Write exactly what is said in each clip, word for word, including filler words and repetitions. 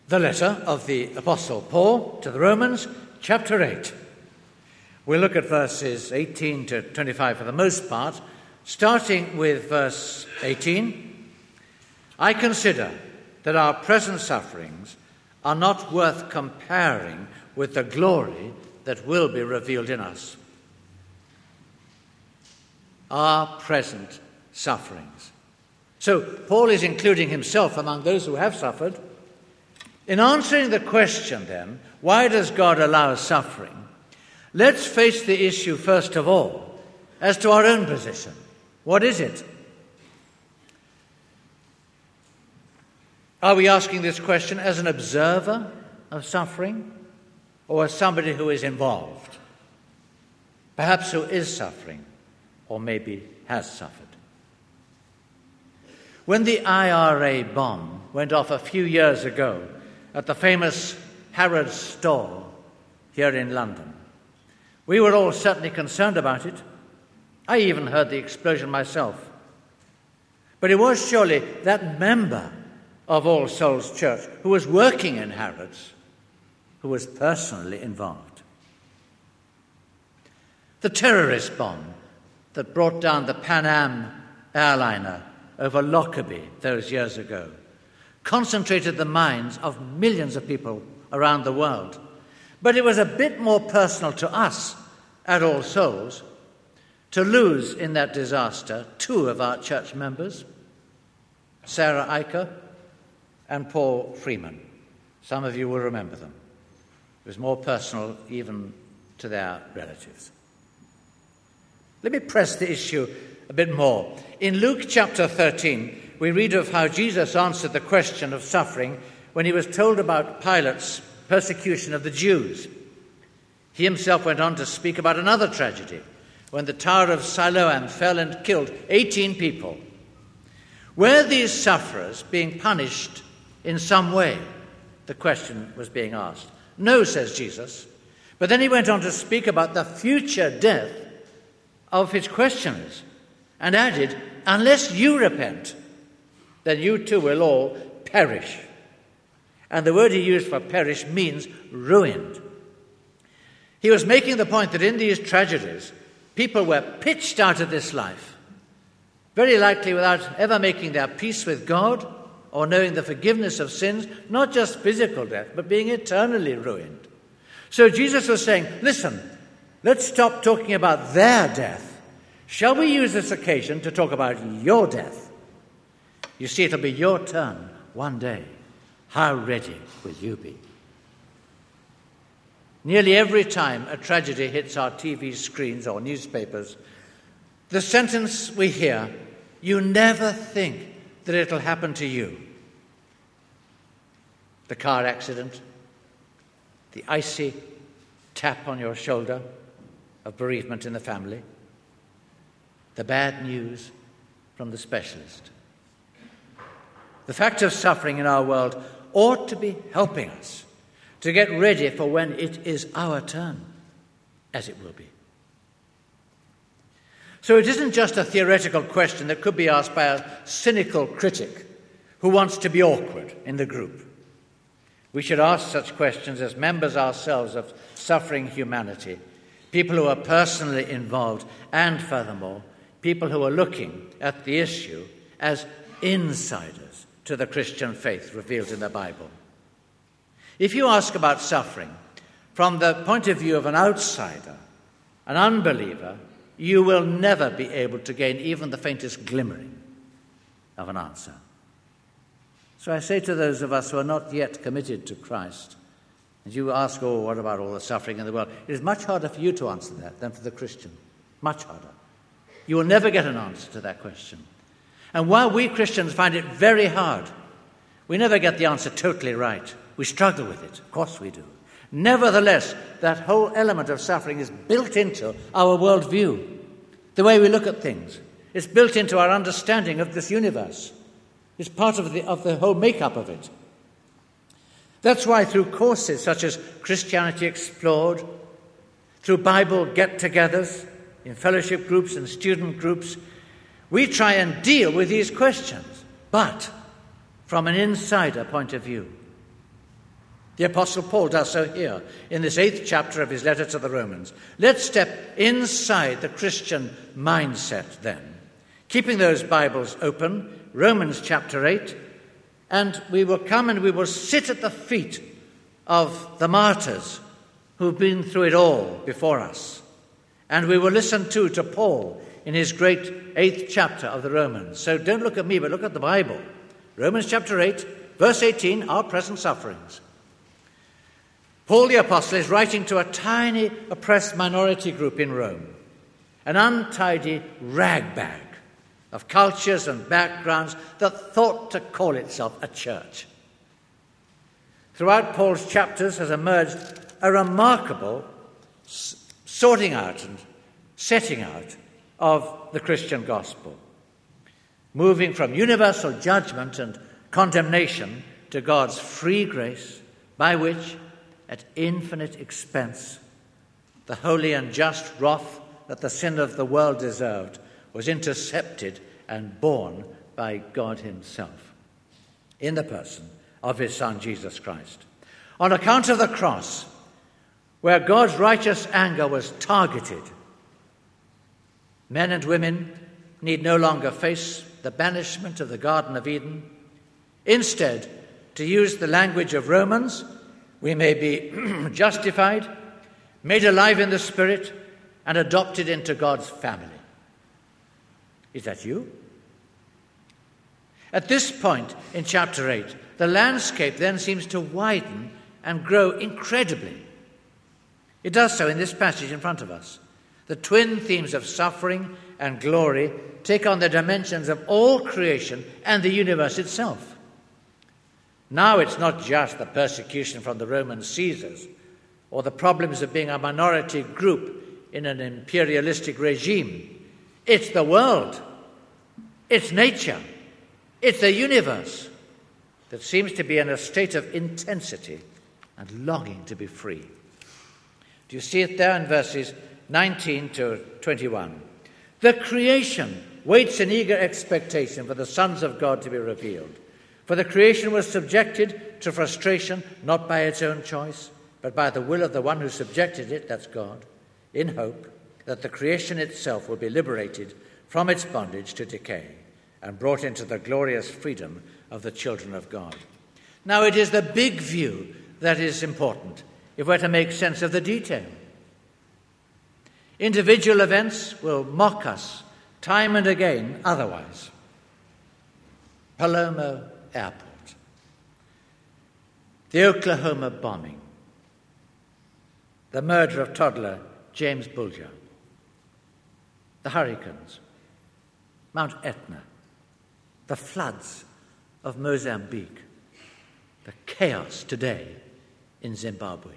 The letter of the Apostle Paul to the Romans, chapter eight. We'll look at verses eighteen to twenty-five for the most part, starting with verse eighteen. I consider that our present sufferings are not worth comparing with the glory that will be revealed in us. Our present sufferings. So Paul is including himself among those who have suffered. In answering the question, then, why does God allow suffering? Let's face the issue first of all as to our own position. What is it? Are we asking this question as an observer of suffering or as somebody who is involved? Perhaps who is suffering or maybe has suffered. When the I R A bomb went off a few years ago at the famous Harrods store here in London, we were all certainly concerned about it. I even heard the explosion myself. But it was surely that member of All Souls Church who was working in Harrods who was personally involved. The terrorist bomb that brought down the Pan Am airliner over Lockerbie those years ago concentrated the minds of millions of people around the world. But it was a bit more personal to us at All Souls to lose in that disaster two of our church members, Sarah Eicher and Paul Freeman. Some of you will remember them. It was more personal even to their relatives. Let me press the issue a bit more. In Luke chapter thirteen, we read of how Jesus answered the question of suffering when he was told about Pilate's persecution of the Jews. He himself went on to speak about another tragedy, when the Tower of Siloam fell and killed eighteen people. Were these sufferers being punished in some way? The question was being asked. No, says Jesus. But then he went on to speak about the future death of his questioners and added, unless you repent, then you too will all perish. And the word he used for perish means ruined. He was making the point that in these tragedies, people were pitched out of this life, very likely without ever making their peace with God or knowing the forgiveness of sins, not just physical death, but being eternally ruined. So Jesus was saying, listen, let's stop talking about their death. Shall we use this occasion to talk about your death? You see, it'll be your turn one day. How ready will you be? Nearly every time a tragedy hits our T V screens or newspapers, the sentence we hear, you never think that it'll happen to you. The car accident, the icy tap on your shoulder of bereavement in the family, the bad news from the specialist. The fact of suffering in our world ought to be helping us to get ready for when it is our turn, as it will be. So it isn't just a theoretical question that could be asked by a cynical critic who wants to be awkward in the group. We should ask such questions as members ourselves of suffering humanity, people who are personally involved, and furthermore, people who are looking at the issue as insiders to the Christian faith revealed in the Bible. If you ask about suffering from the point of view of an outsider, an unbeliever, you will never be able to gain even the faintest glimmering of an answer. So I say to those of us who are not yet committed to Christ, and you ask, oh, what about all the suffering in the world? It is much harder for you to answer that than for the Christian. Much harder. You will never get an answer to that question. And while we Christians find it very hard, we never get the answer totally right. We struggle with it. Of course we do. Nevertheless, that whole element of suffering is built into our worldview, the way we look at things. It's built into our understanding of this universe. It's part of the, of the whole makeup of it. That's why through courses such as Christianity Explored, through Bible get-togethers, in fellowship groups and student groups, we try and deal with these questions, but from an insider point of view. The Apostle Paul does so here in this eighth chapter of his letter to the Romans. Let's step inside the Christian mindset then, keeping those Bibles open, Romans chapter eight, and we will come and we will sit at the feet of the martyrs who've been through it all before us. And we will listen too to Paul in his great eighth chapter of the Romans. So don't look at me, but look at the Bible. Romans chapter eight, verse eighteen, our present sufferings. Paul the Apostle is writing to a tiny oppressed minority group in Rome, an untidy ragbag of cultures and backgrounds that thought to call itself a church. Throughout Paul's chapters has emerged a remarkable sorting out and setting out of the Christian gospel, moving from universal judgment and condemnation to God's free grace, by which, at infinite expense, the holy and just wrath that the sin of the world deserved was intercepted and borne by God himself in the person of his Son, Jesus Christ. On account of the cross, where God's righteous anger was targeted, men and women need no longer face the banishment of the Garden of Eden. Instead, to use the language of Romans, we may be justified, made alive in the Spirit, and adopted into God's family. Is that you? At this point in chapter eight, the landscape then seems to widen and grow incredibly. It does so in this passage in front of us. The twin themes of suffering and glory take on the dimensions of all creation and the universe itself. Now it's not just the persecution from the Roman Caesars or the problems of being a minority group in an imperialistic regime. It's the world, it's nature, it's the universe that seems to be in a state of intensity and longing to be free. Do you see it there in verses nineteen to twenty-one? The creation waits in eager expectation for the sons of God to be revealed. For the creation was subjected to frustration, not by its own choice, but by the will of the one who subjected it, that's God, in hope that the creation itself will be liberated from its bondage to decay and brought into the glorious freedom of the children of God. Now, it is the big view that is important if we're to make sense of the detail. Individual events will mock us time and again otherwise. Palermo Airport, the Oklahoma bombing, the murder of toddler James Bulger, the hurricanes, Mount Etna, the floods of Mozambique, the chaos today in Zimbabwe.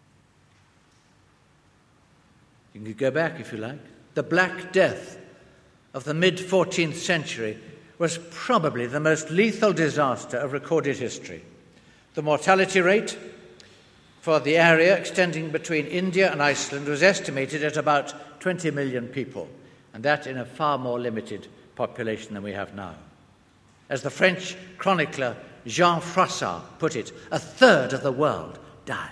You can go back if you like. The Black Death of the mid-fourteenth century was probably the most lethal disaster of recorded history. The mortality rate for the area extending between India and Iceland was estimated at about twenty million people, and that in a far more limited population than we have now. As the French chronicler Jean Froissart put it, a third of the world died.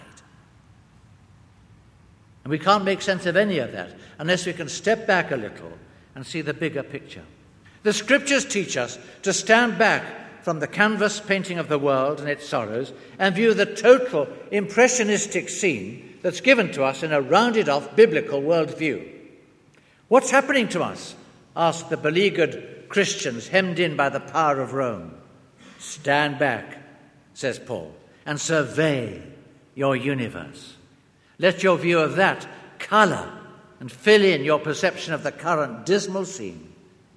And we can't make sense of any of that unless we can step back a little and see the bigger picture. The scriptures teach us to stand back from the canvas painting of the world and its sorrows and view the total impressionistic scene that's given to us in a rounded-off biblical worldview. What's happening to us? Ask the beleaguered Christians hemmed in by the power of Rome. Stand back, says Paul, and survey your universe. Let your view of that colour and fill in your perception of the current dismal scene.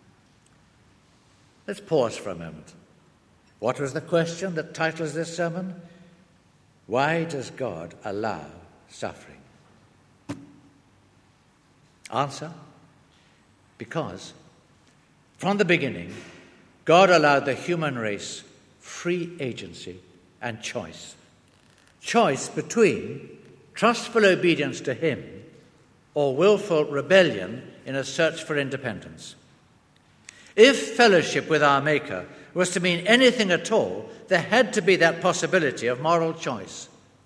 Let's pause for a moment. What was the question that titles this sermon? Why does God allow suffering? Answer: because from the beginning, God allowed the human race free agency and choice. Choice between trustful obedience to him or willful rebellion in a search for independence. If fellowship with our Maker was to mean anything at all, there had to be that possibility of moral choice.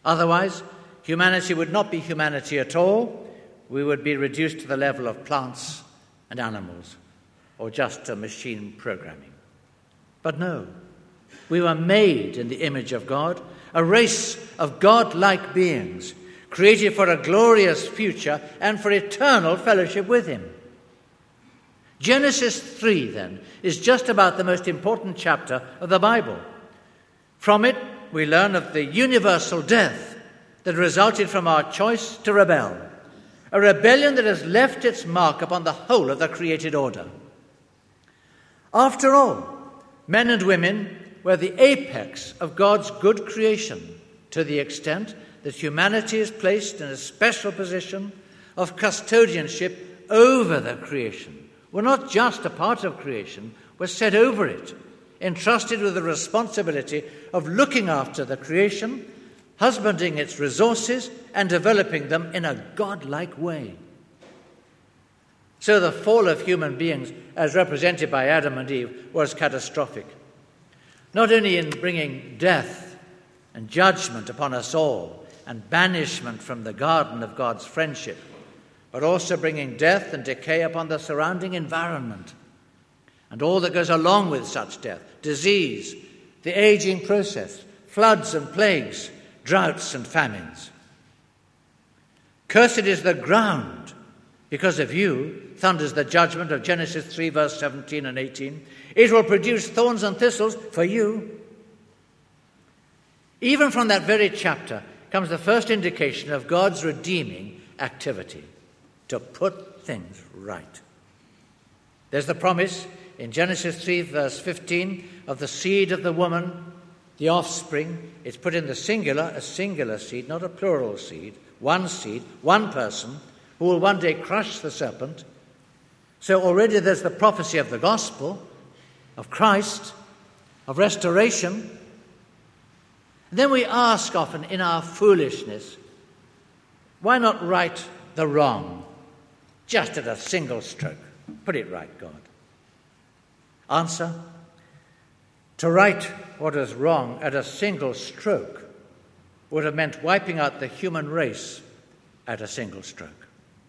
Otherwise, humanity would not be humanity at all. We would be reduced to the level of plants and animals, or just to machine programming. But no, we were made in the image of God, a race of God-like beings, created for a glorious future and for eternal fellowship with him. Genesis three, then, is just about the most important chapter of the Bible. From it, we learn of the universal death that resulted from our choice to rebel, a rebellion that has left its mark upon the whole of the created order. After all, men and women were the apex of God's good creation, to the extent that humanity is placed in a special position of custodianship over the creation. We're not just a part of creation, we're set over it, entrusted with the responsibility of looking after the creation, husbanding its resources, and developing them in a God-like way. So the fall of human beings, as represented by Adam and Eve, was catastrophic. Not only in bringing death and judgment upon us all, and banishment from the garden of God's friendship, but also bringing death and decay upon the surrounding environment, and all that goes along with such death: disease, the aging process, floods and plagues, droughts and famines. Cursed is the ground because of you, thunders the judgment of Genesis three, verse seventeen and eighteen. It will produce thorns and thistles for you. Even from that very chapter comes the first indication of God's redeeming activity, to put things right. There's the promise in Genesis three, verse fifteen, of the seed of the woman, the offspring. It's put in the singular, a singular seed, not a plural seed. One seed, one person, who will one day crush the serpent. So already there's the prophecy of the gospel, of Christ, of restoration. And then we ask often in our foolishness, why not right the wrong just at a single stroke? Put it right, God. Answer: to right what is wrong at a single stroke would have meant wiping out the human race at a single stroke.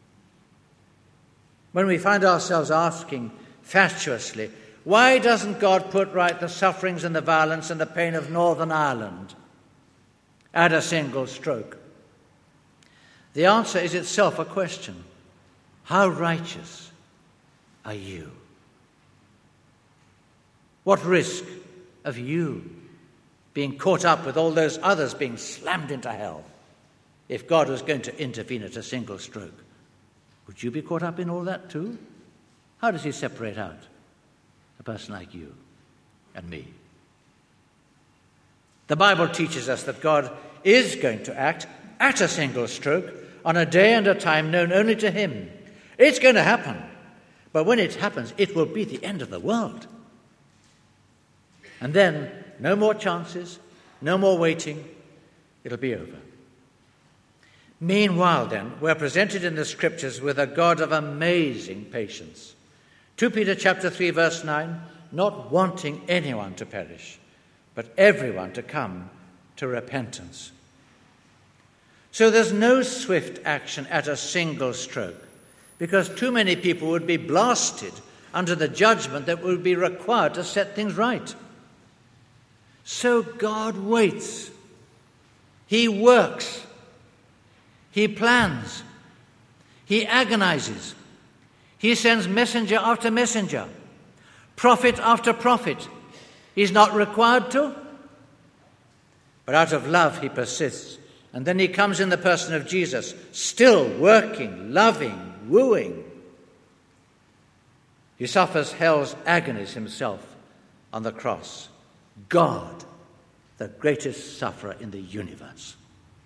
When we find ourselves asking fatuously, why doesn't God put right the sufferings and the violence and the pain of Northern Ireland at a single stroke? The answer is itself a question. How righteous are you? What risk of you being caught up with all those others being slammed into hell if God was going to intervene at a single stroke? Would you be caught up in all that too? How does he separate out a person like you and me? The Bible teaches us that God is going to act at a single stroke on a day and a time known only to him. It's going to happen. But when it happens, it will be the end of the world. And then, no more chances, no more waiting. It'll be over. Meanwhile, then, we're presented in the Scriptures with a God of amazing patience. Second Peter chapter three, verse nine, not wanting anyone to perish, but everyone to come to repentance. So there's no swift action at a single stroke, because too many people would be blasted under the judgment that would be required to set things right. So God waits. He works. He plans. He agonizes. He sends messenger after messenger, prophet after prophet. He's not required to, but out of love he persists. And then he comes in the person of Jesus, still working, loving, wooing. He suffers hell's agonies himself on the cross. God, the greatest sufferer in the universe.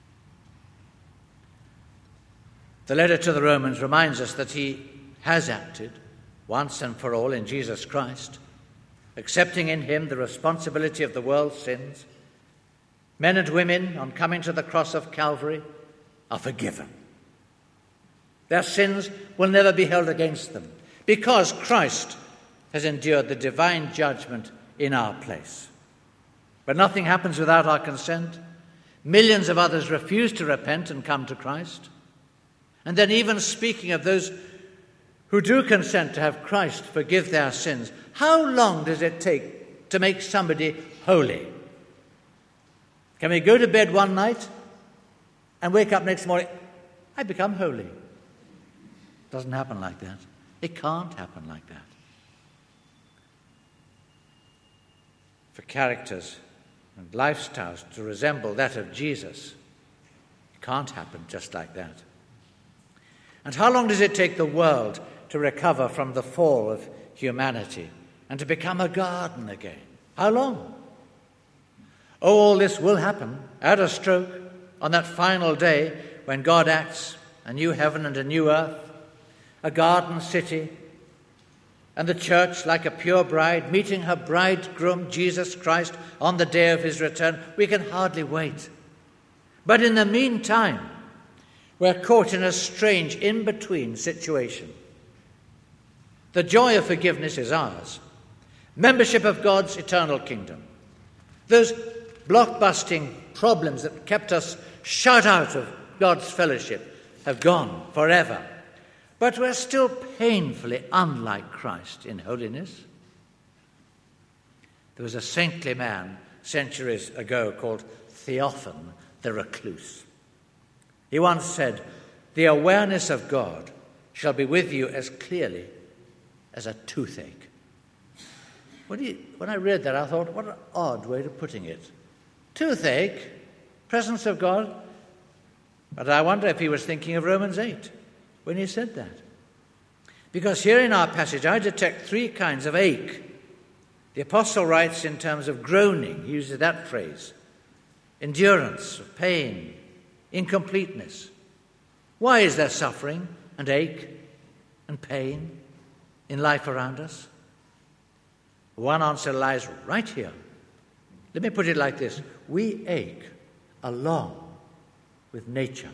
The letter to the Romans reminds us that he has acted once and for all in Jesus Christ, accepting in him the responsibility of the world's sins. Men and women, on coming to the cross of Calvary, are forgiven. Their sins will never be held against them, because Christ has endured the divine judgment in our place. But nothing happens without our consent. Millions of others refuse to repent and come to Christ. And then even speaking of those who do consent to have Christ forgive their sins, how long does it take to make somebody holy? Can we go to bed one night and wake up next morning, I become holy? It doesn't happen like that. It can't happen like that. For characters and lifestyles to resemble that of Jesus, it can't happen just like that. And how long does it take the world to recover from the fall of humanity and to become a garden again? How long? Oh, all this will happen at a stroke on that final day when God acts, a new heaven and a new earth, a garden city, and the church like a pure bride meeting her bridegroom, Jesus Christ, on the day of his return. We can hardly wait. But in the meantime, we're caught in a strange in-between situation. The joy of forgiveness is ours. Membership of God's eternal kingdom. Those blockbusting problems that kept us shut out of God's fellowship have gone forever. But we're still painfully unlike Christ in holiness. There was a saintly man centuries ago called Theophan the Recluse. He once said, "The awareness of God shall be with you as clearly as a toothache." When, he, when I read that, I thought, what an odd way of putting it. Toothache, presence of God. But I wonder if he was thinking of Romans eight when he said that. Because here in our passage, I detect three kinds of ache. The apostle writes in terms of groaning. He uses that phrase. Endurance, pain, incompleteness. Why is there suffering and ache and pain in life around us? One answer lies right here. Let me put it like this. We ache along with nature.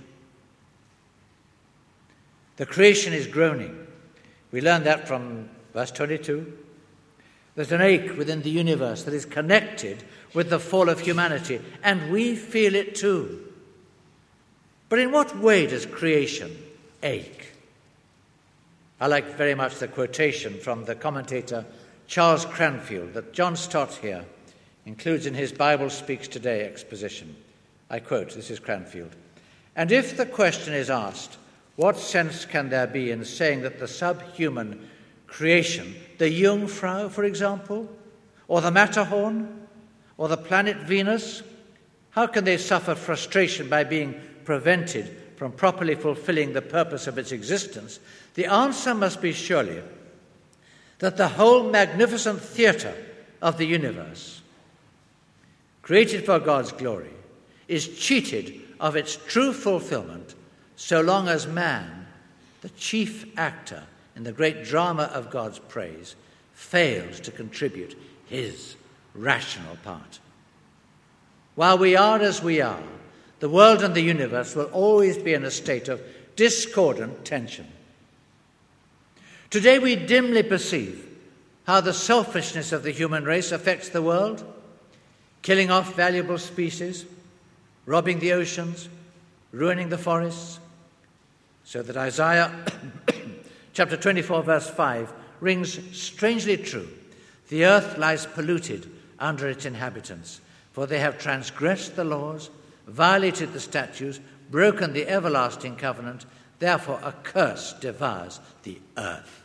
The creation is groaning. We learn that from verse twenty-two. There's an ache within the universe that is connected with the fall of humanity, and we feel it too. But in what way does creation ache? I like very much the quotation from the commentator Charles Cranfield that John Stott here includes in his Bible Speaks Today exposition. I quote, this is Cranfield. "And if the question is asked, what sense can there be in saying that the subhuman creation, the Jungfrau, for example, or the Matterhorn, or the planet Venus, how can they suffer frustration by being prevented from properly fulfilling the purpose of its existence? The answer must be surely that the whole magnificent theatre of the universe, created for God's glory, is cheated of its true fulfillment so long as man, the chief actor in the great drama of God's praise, fails to contribute his rational part. While we are as we are, the world and the universe will always be in a state of discordant tension. Today we dimly perceive how the selfishness of the human race affects the world, killing off valuable species, robbing the oceans, ruining the forests, so that Isaiah chapter twenty-four verse five rings strangely true. The earth lies polluted under its inhabitants, for they have transgressed the laws, violated the statutes, broken the everlasting covenant. Therefore a curse devours the earth.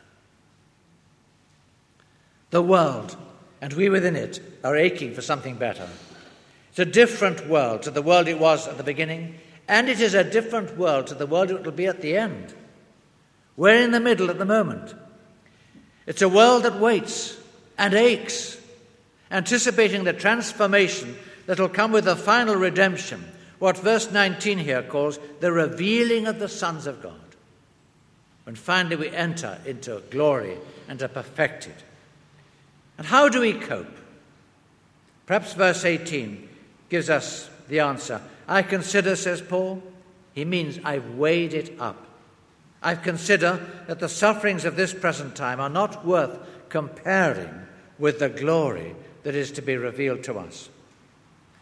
The world, and we within it, are aching for something better. It's a different world to the world it was at the beginning, and it is a different world to the world it will be at the end. We're in the middle at the moment. It's a world that waits and aches, anticipating the transformation that will come with the final redemption, what verse nineteen here calls the revealing of the sons of God, when finally we enter into glory and are perfected. And how do we cope? Perhaps verse eighteen gives us the answer. I consider, says Paul, he means I've weighed it up. I consider that the sufferings of this present time are not worth comparing with the glory that is to be revealed to us.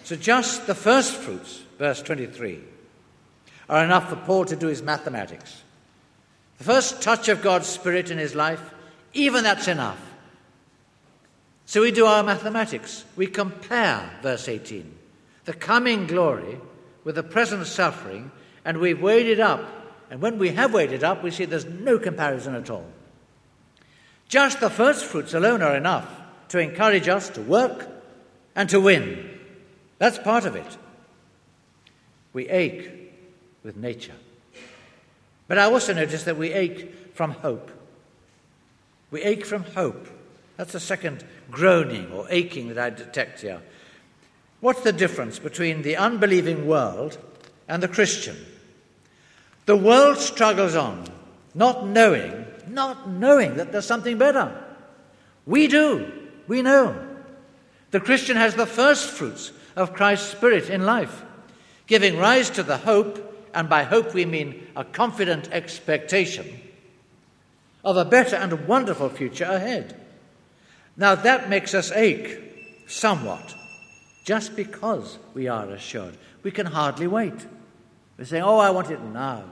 So just the first fruits, verse twenty-three, are enough for Paul to do his mathematics. The first touch of God's Spirit in his life, even that's enough. So we do our mathematics. We compare, verse eighteen, the coming glory with the present suffering, and we've weighed it up. And when we have weighed it up, we see there's no comparison at all. Just the first fruits alone are enough to encourage us to work and to win. That's part of it. We ache with nature. But I also notice that we ache from hope. We ache from hope. That's the second groaning or aching that I detect here. What's the difference between the unbelieving world and the Christian? The world struggles on, not knowing, not knowing that there's something better. We do. We know. The Christian has the first fruits of Christ's Spirit in life, giving rise to the hope, and by hope we mean a confident expectation of a better and wonderful future ahead. Now that makes us ache somewhat, just because we are assured. We can hardly wait. We're saying, oh, I want it now.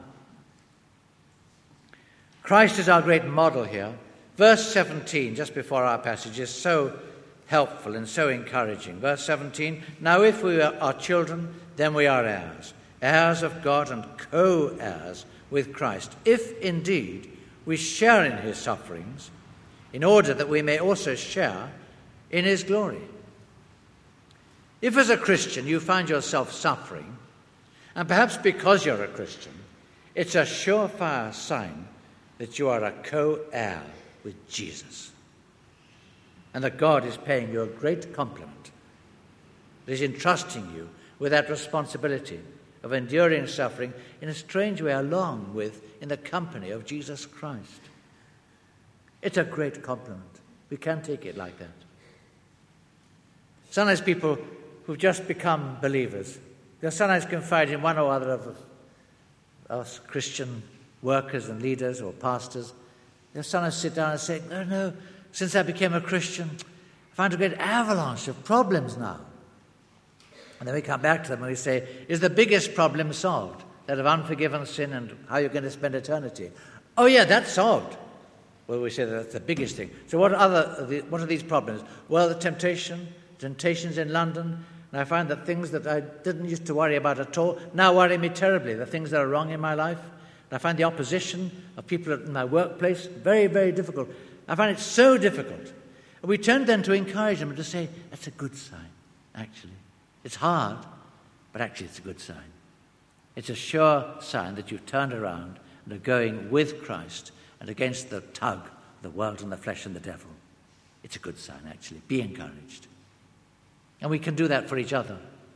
Christ is our great model here. Verse seventeen, just before our passage, is so helpful and so encouraging. Verse seventeen, now if we are children, then we are heirs, heirs of God and co-heirs with Christ, if indeed we share in his sufferings, in order that we may also share in his glory. If as a Christian you find yourself suffering, and perhaps because you're a Christian, it's a surefire sign that you are a co-heir with Jesus, and that God is paying you a great compliment, that he's entrusting you with that responsibility of enduring suffering in a strange way along with, in the company of Jesus Christ. It's a great compliment. We can take it like that. Sometimes people who've just become believers, they'll sometimes confide in one or other of us Christian workers and leaders or pastors. They'll sometimes sit down and say, no, no, since I became a Christian, I find a great avalanche of problems now. And then we come back to them and we say, is the biggest problem solved? That of unforgiven sin and how you're going to spend eternity. Oh yeah, that's solved. Well, we say that's the biggest thing. So what are, other, what are these problems? Well, the temptation, temptations in London. And I find that things that I didn't used to worry about at all now worry me terribly, the things that are wrong in my life. And I find the opposition of people in my workplace very, very difficult. I find it so difficult. And we turn then to encourage them and to say, that's a good sign, actually. It's hard, but actually it's a good sign. It's a sure sign that you've turned around and are going with Christ and against the tug of the world and the flesh and the devil. It's a good sign, actually. Be encouraged. And we can do that for each other.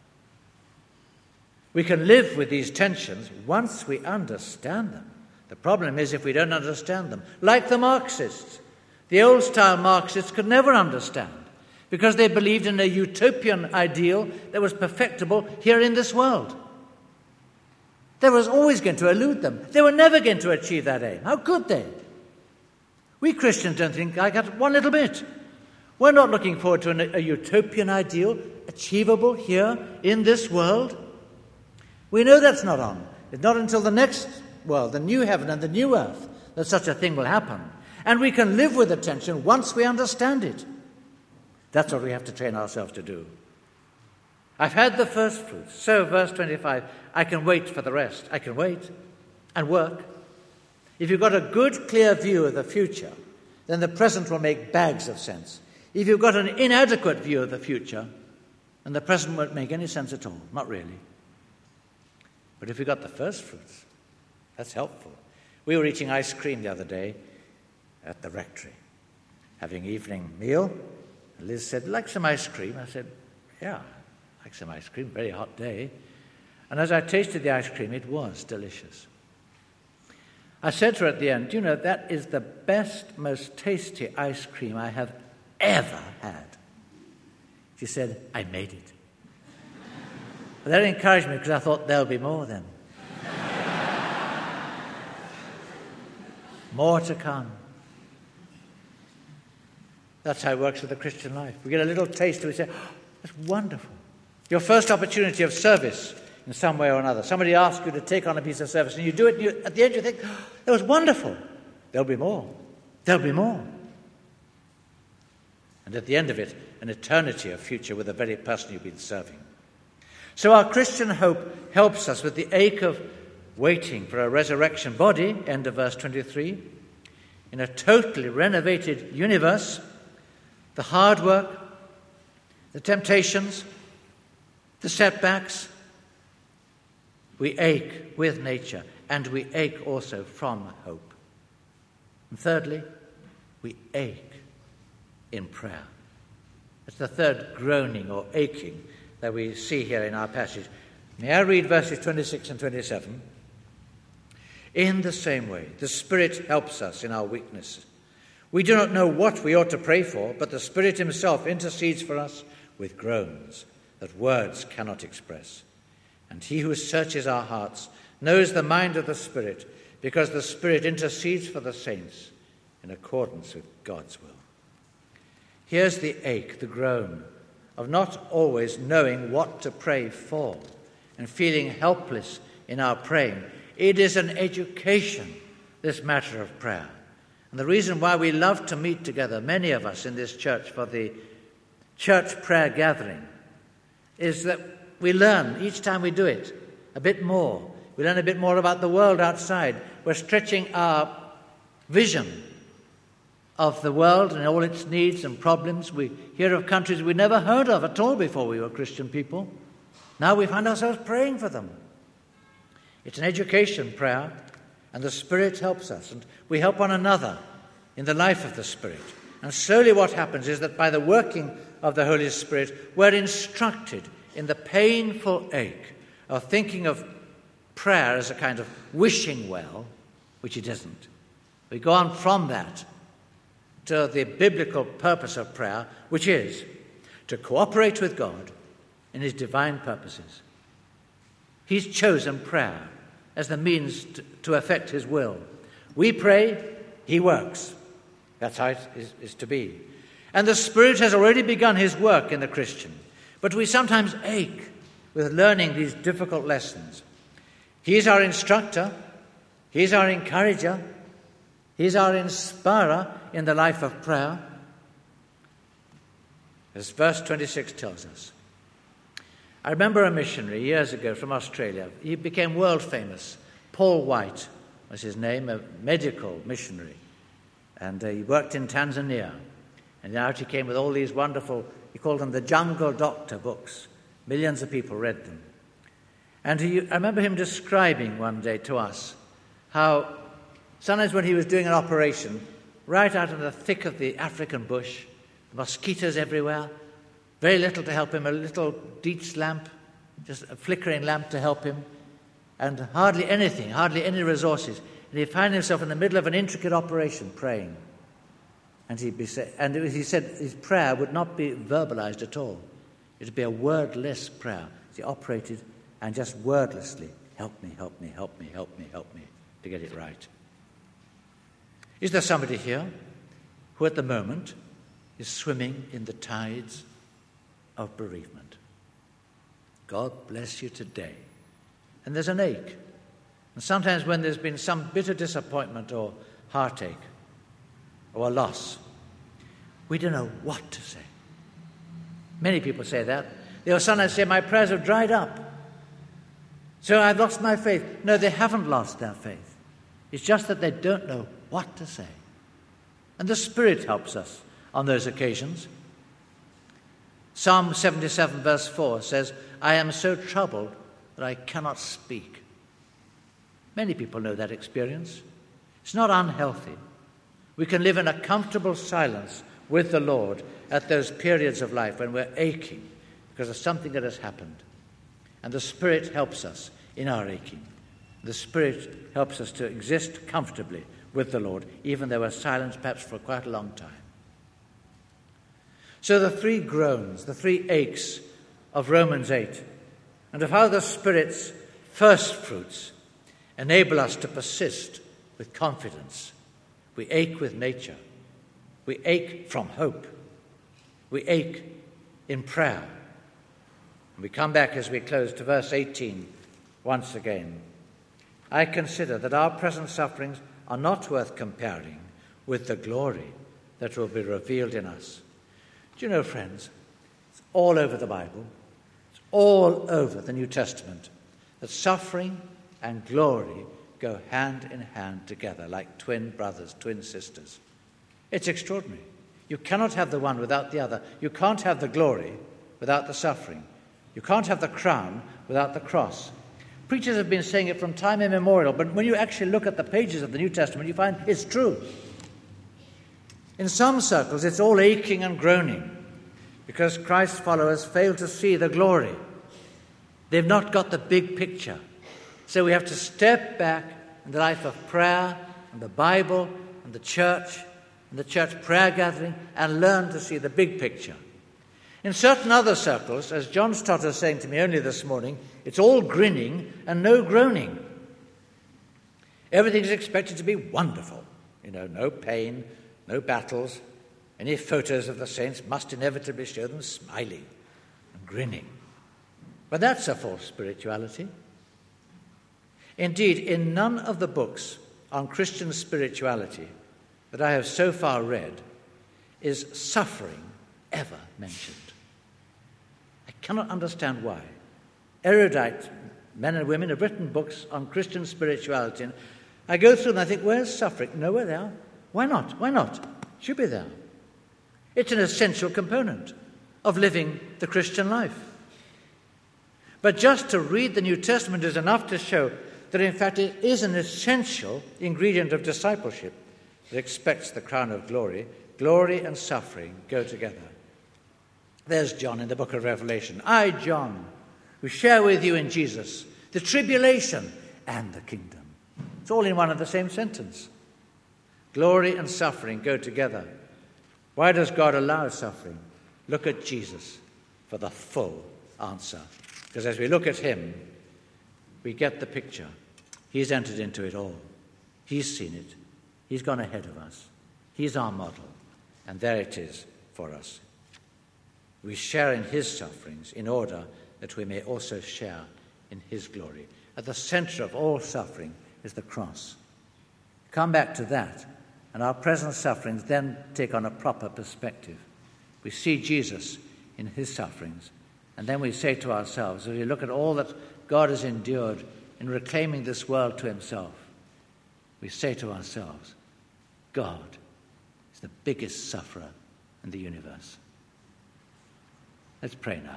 We can live with these tensions once we understand them. The problem is if we don't understand them. Like the Marxists. The old-style Marxists could never understand because they believed in a utopian ideal that was perfectible here in this world. There was always going to elude them. They were never going to achieve that aim. How could they? We Christians don't think like that one little bit. We're not looking forward to an, a utopian ideal achievable here in this world. We know that's not on. It's not until the next world, the new heaven and the new earth, that such a thing will happen. And we can live with the tension once we understand it. That's what we have to train ourselves to do. I've had the first fruits. So, verse twenty-five, I can wait for the rest. I can wait and work. If you've got a good, clear view of the future, then the present will make bags of sense. If you've got an inadequate view of the future, then the present won't make any sense at all. Not really. But if you've got the first fruits, that's helpful. We were eating ice cream the other day at the rectory, having evening meal. Liz said, like some ice cream? I said, yeah, like some ice cream, very hot day. And as I tasted the ice cream, it was delicious. I said to her at the end, you know, that is the best, most tasty ice cream I have ever had. She said, I made it. But that encouraged me because I thought there'll be more then. More to come. That's how it works with the Christian life. We get a little taste and we say, oh, that's wonderful. Your first opportunity of service in some way or another. Somebody asks you to take on a piece of service, and you do it, and you, at the end you think, oh, that was wonderful. There'll be more. There'll be more. And at the end of it, an eternity of future with the very person you've been serving. So our Christian hope helps us with the ache of waiting for a resurrection body, end of verse twenty-three, in a totally renovated universe, the hard work, the temptations, the setbacks. We ache with nature, and we ache also from hope. And thirdly, we ache in prayer. It's the third groaning or aching that we see here in our passage. May I read verses twenty-six and twenty-seven? In the same way, the Spirit helps us in our weakness. We do not know what we ought to pray for, but the Spirit himself intercedes for us with groans that words cannot express. And he who searches our hearts knows the mind of the Spirit, because the Spirit intercedes for the saints in accordance with God's will. Here's the ache, the groan, of not always knowing what to pray for and feeling helpless in our praying. It is an education, this matter of prayer. And the reason why we love to meet together, many of us in this church, for the church prayer gathering, is that we learn each time we do it a bit more. We learn a bit more about the world outside. We're stretching our vision of the world and all its needs and problems. We hear of countries we never heard of at all before we were Christian people. Now we find ourselves praying for them. It's an education prayer, and the Spirit helps us, and we help one another in the life of the Spirit. And slowly what happens is that by the working of the Holy Spirit, we're instructed in the painful ache of thinking of prayer as a kind of wishing well, which it isn't. We go on from that to the biblical purpose of prayer, which is to cooperate with God in his divine purposes. He's chosen prayer as the means to, to effect his will. We pray, he works. That's how it is, is to be. And the Spirit has already begun his work in the Christian. But we sometimes ache with learning these difficult lessons. He's our instructor. He's our encourager. He's our inspirer in the life of prayer. As verse twenty-six tells us. I remember a missionary years ago from Australia. He became world famous. Paul White was his name, a medical missionary. And uh, he worked in Tanzania. And out he came with all these wonderful, he called them the Jungle Doctor books. Millions of people read them. And he, I remember him describing one day to us how sometimes when he was doing an operation, right out in the thick of the African bush, mosquitoes everywhere, very little to help him, a little Dietz lamp, just a flickering lamp to help him, and hardly anything, hardly any resources. And he'd find himself in the middle of an intricate operation praying. And, he'd be say, and he said his prayer would not be verbalized at all. It would be a wordless prayer. He operated and just wordlessly, help me, help me, help me, help me, help me, to get it right. Is there somebody here who at the moment is swimming in the tides of bereavement? God bless you today. And there's an ache. And sometimes when there's been some bitter disappointment or heartache or a loss, we don't know what to say. Many people say that. They'll sometimes say, my prayers have dried up, so I've lost my faith. No, they haven't lost their faith. It's just that they don't know what to say. And the Spirit helps us on those occasions. Psalm seventy-seven verse four says, I am so troubled that I cannot speak. Many people know that experience. It's not unhealthy. We can live in a comfortable silence with the Lord at those periods of life when we're aching because of something that has happened. And the Spirit helps us in our aching. The Spirit helps us to exist comfortably with the Lord, even though we're silent perhaps for quite a long time. So the three groans, the three aches of Romans eight, and of how the Spirit's first fruits enable us to persist with confidence. We ache with nature. We ache from hope. We ache in prayer. We come back as we close to verse eighteen once again. I consider that our present sufferings are not worth comparing with the glory that will be revealed in us. Do you know, friends, it's all over the Bible, it's all over the New Testament, that suffering and glory go hand in hand together like twin brothers, twin sisters. It's extraordinary. You cannot have the one without the other. You can't have the glory without the suffering. You can't have the crown without the cross. Preachers have been saying it from time immemorial, but when you actually look at the pages of the New Testament, you find it's true. In some circles, it's all aching and groaning because Christ's followers fail to see the glory. They've not got the big picture. So we have to step back in the life of prayer and the Bible and the church and the church prayer gathering and learn to see the big picture. In certain other circles, as John Stott was saying to me only this morning, it's all grinning and no groaning. Everything's expected to be wonderful. You know, no pain, no battles. Any photos of the saints must inevitably show them smiling and grinning. But that's a false spirituality. Indeed, in none of the books on Christian spirituality that I have so far read is suffering ever mentioned. I cannot understand why. Erudite men and women have written books on Christian spirituality, and I go through them and I think, where's suffering? Nowhere there. Why not? Why not? It should be there. It's an essential component of living the Christian life. But just to read the New Testament is enough to show that in fact it is an essential ingredient of discipleship that expects the crown of glory. Glory and suffering go together. There's John in the book of Revelation. I, John, who share with you in Jesus the tribulation and the kingdom. It's all in one and the same sentence. Glory and suffering go together. Why does God allow suffering? Look at Jesus for the full answer. Because as we look at him, we get the picture. He's entered into it all. He's seen it. He's gone ahead of us. He's our model. And there it is for us. We share in his sufferings in order that we may also share in his glory. At the center of all suffering is the cross. Come back to that, and our present sufferings then take on a proper perspective. We see Jesus in his sufferings, and then we say to ourselves, as we look at all that God has endured in reclaiming this world to himself, we say to ourselves, God is the biggest sufferer in the universe. Let's pray now.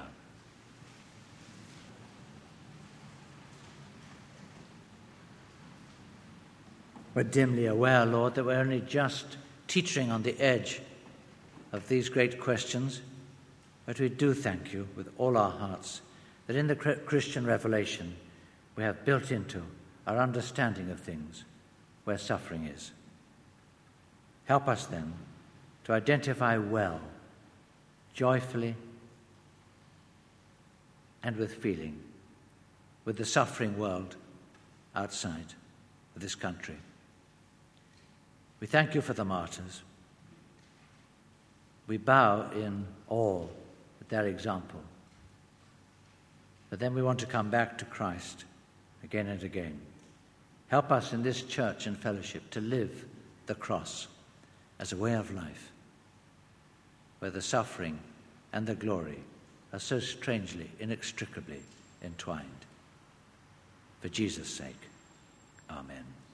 We're dimly aware, Lord, that we're only just teetering on the edge of these great questions, but we do thank you with all our hearts that in the Christian revelation we have built into our understanding of things where suffering is. Help us then to identify well, joyfully, and with feeling, with the suffering world outside of this country. We thank you for the martyrs. We bow in awe at their example. But then we want to come back to Christ again and again. Help us in this church and fellowship to live the cross as a way of life, where the suffering and the glory are so strangely, inextricably entwined. For Jesus' sake, amen.